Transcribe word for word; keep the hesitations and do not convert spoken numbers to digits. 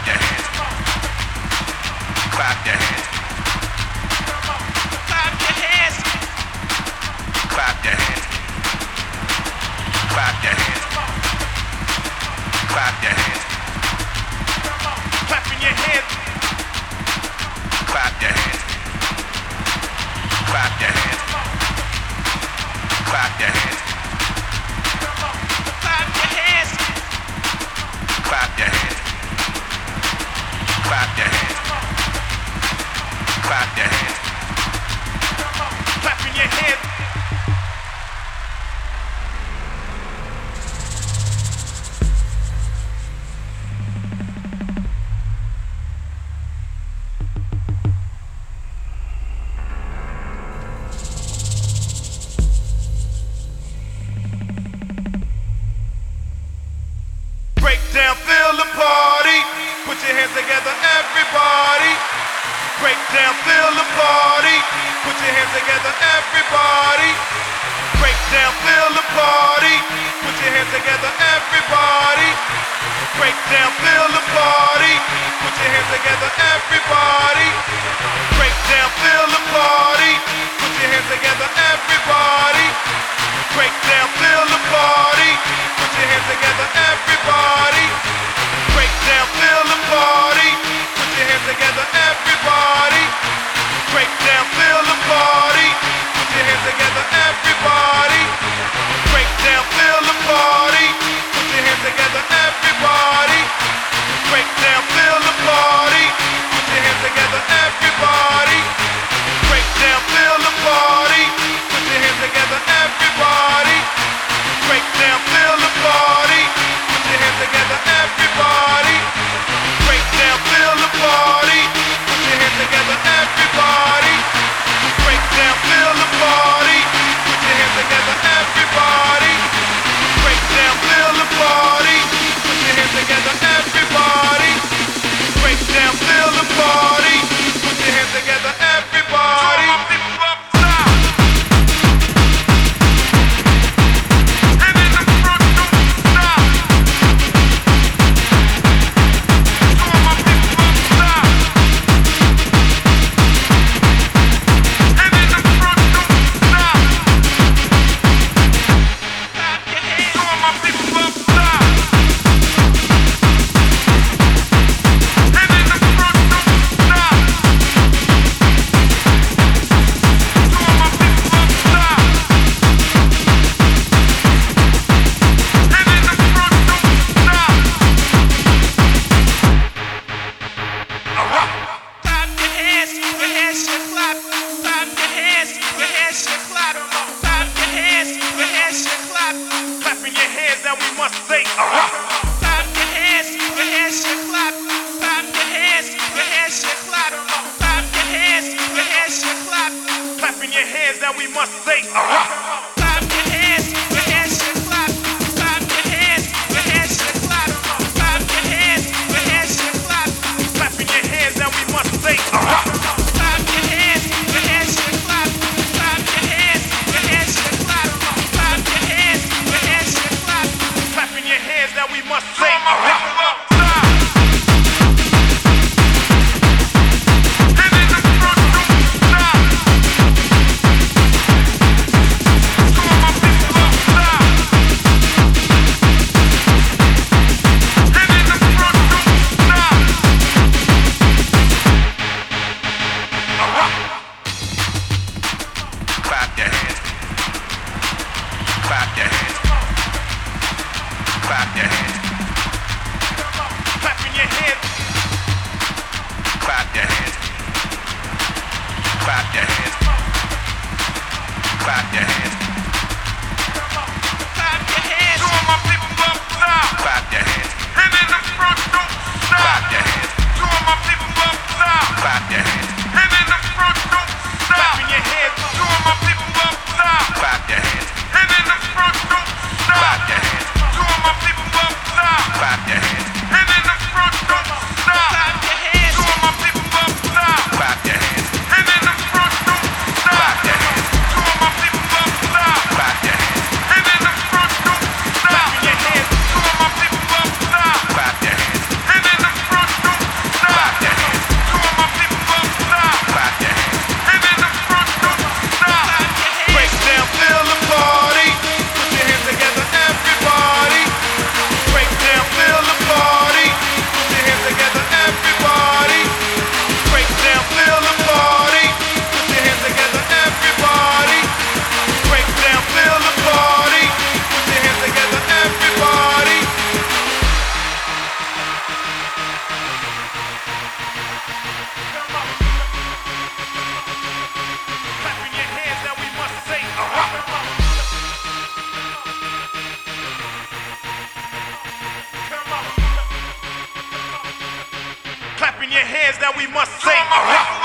your hands. Clap your hands. Clap your hands. Clap your hands. Clap your hands. Clap your hands. Clapping your hands. Clap your hands. Clap your hands. Clap your hands. Clap your hands. Clap your hands. Clap your hands. Clap your hands. Clapping your hands. Break down, feel the party. Put your hands together, everybody. Break down, feel the party. Put your hands together, everybody. Break down, feel the party. Put your hands together, everybody. Break down, feel the party. Put your hands together, everybody. Break down, feel the party. Put your hands together, everybody. Break down, feel the party. Put your hands together, everybody. Break down, feel the party. Put your hands together, everybody. Break down, feel the party. Put your hands together, everybody. Break down, feel the party. Put your hands together, everybody. Break down, feel the party. Put your hands together, everybody. Break down, feel the party. Put your hands together, everybody. Break down, feel the party. Put your hands together, everybody. Break down, feel the party. Put your hands together, everybody. Break down, feel the party. Put your hands together, everybody. Break down, feel the party. Put your hands together, everybody. Break down, feel the party. Put your hands together, everybody. Clap your your hands, now we must say, alright.